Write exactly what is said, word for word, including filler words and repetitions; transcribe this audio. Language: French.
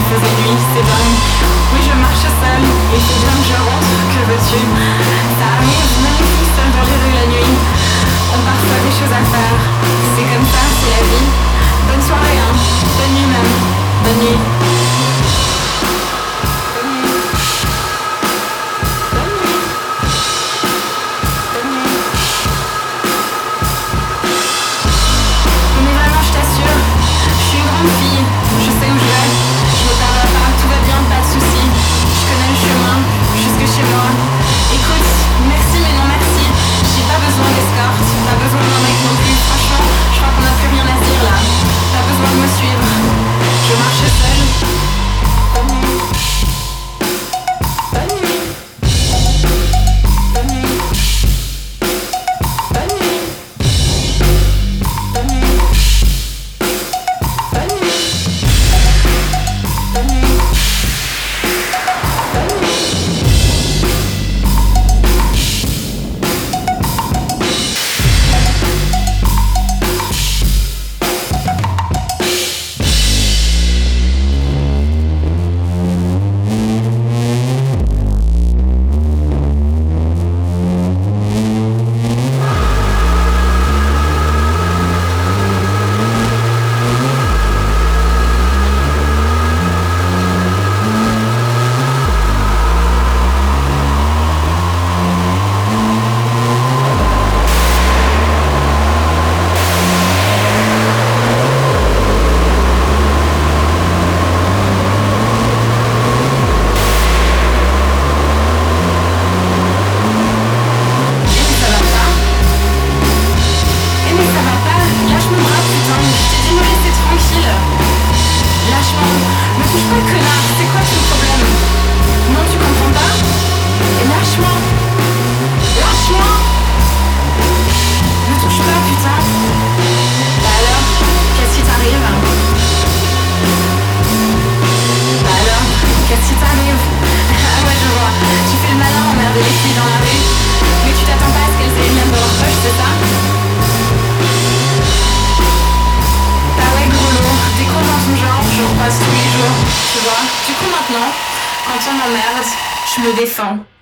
ces ennuis, c'est dingue. Oui, je marche seule, et c'est bien que je rentre, que veux-tu? Ça arrive, même tout seul dans les rues la nuit. On a parfois des choses à faire, c'est comme ça, c'est la vie. Bonne soirée, hein, bonne nuit même, bonne nuit. Fille, je sais où je vais, je me perds pas, tout va bien, pas de soucis. Je connais le chemin, jusque chez moi. Écoute, merci mais non merci. J'ai pas besoin d'escorte, pas besoin d'un mec non plus. Franchement, je crois qu'on a plus rien à se dire là. Pas besoin de me suivre, je marche seule. Bonne nuit. Bonne nuit. Bonne nuit. Bonne nuit. Bonne nuit. Me touche pas, connard, c'est quoi ton problème? Non, tu comprends pas? Et lâche-moi! Lâche-moi! Me touche pas, putain! Bah alors, qu'est-ce qui t'arrive? Bah alors, qu'est-ce qui t'arrive? Ah ouais, je vois, tu fais le malin, emmerder les filles dans la rue. Mais tu t'attends pas à ce qu'elles aient les miennes dans leur poche, c'est ça? Bah ouais, gros lourd, t'es con dans ton genre, je repasse tous les jours, tu vois. Du coup maintenant, quand on m'emmerde, je me défends.